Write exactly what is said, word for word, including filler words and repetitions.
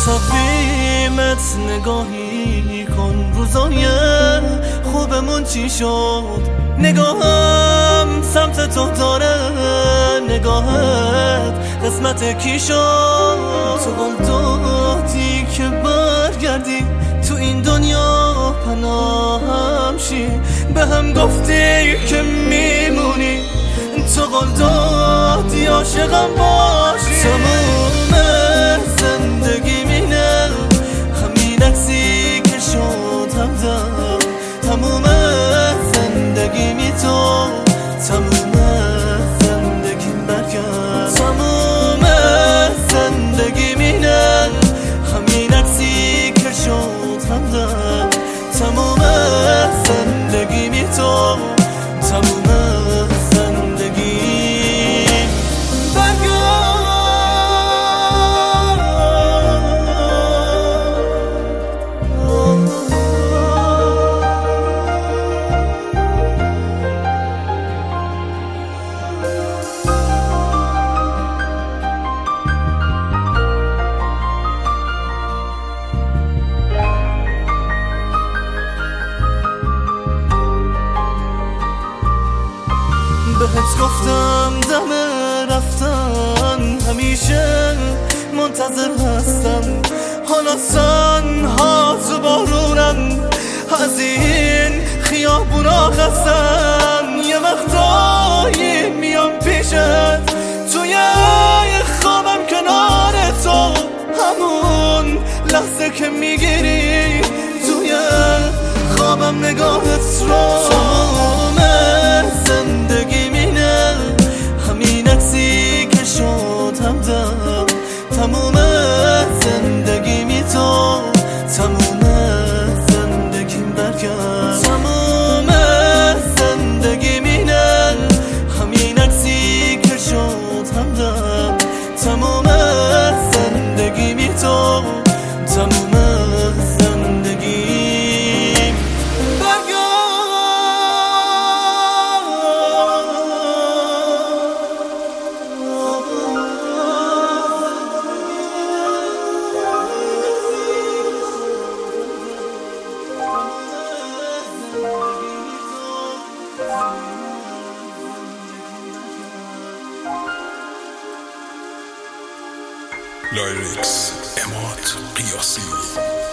تقویمت نگاهی کن، روزای خوبمون چی شد؟ نگاهم سمت تو داره، نگاهت قسمت کی شد؟ تو قول دادی که برگردی تو این دنیا پناهم شی، به هم گفتی که میمونی، تو قول دادی عاشقم باشی. تموم زندگی مینه همین عکسی که شد همدم، تموم زندگی می تو، تموم زندگی برگرد. تموم زندگی مینه همین عکسی که شد همدم، تموم زندگی می تو، تموم بهت گفتم دم رفتن همیشه منتظر هستم، حالا تنها تو بارونم، از این خیابونا خستم. یه وقتایی میام پیشت توی خوابم کنار تو، همون لحظه که میگیری توی خوابم نگاهت رو. تمام زندگی مینه همین عکسی که شد همدم، تموم زندگی می تو، تموم زندگی برگرد. تموم زندگی مینه همین عکسی که شد همدم، تموم زندگی می تو، تموم زندگی لایریکس اماد قیاسی.